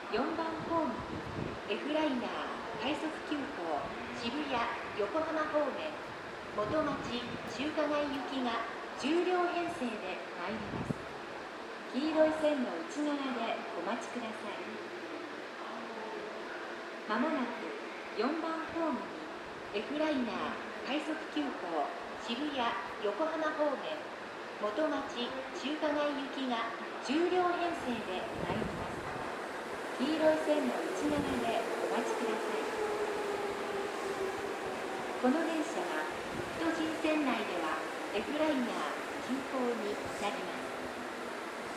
4番ホームに F ライナー快速急行渋谷横浜方面元町中華街行きが10両編成で参ります。黄色い線の内側でお待ちください。まもなく4番ホームに F ライナー快速急行渋谷横浜方面元町中華街行きが10両編成で参ります。黄色い線の内側でお待ちください。この電車は都心線内では F ライナー急行になります。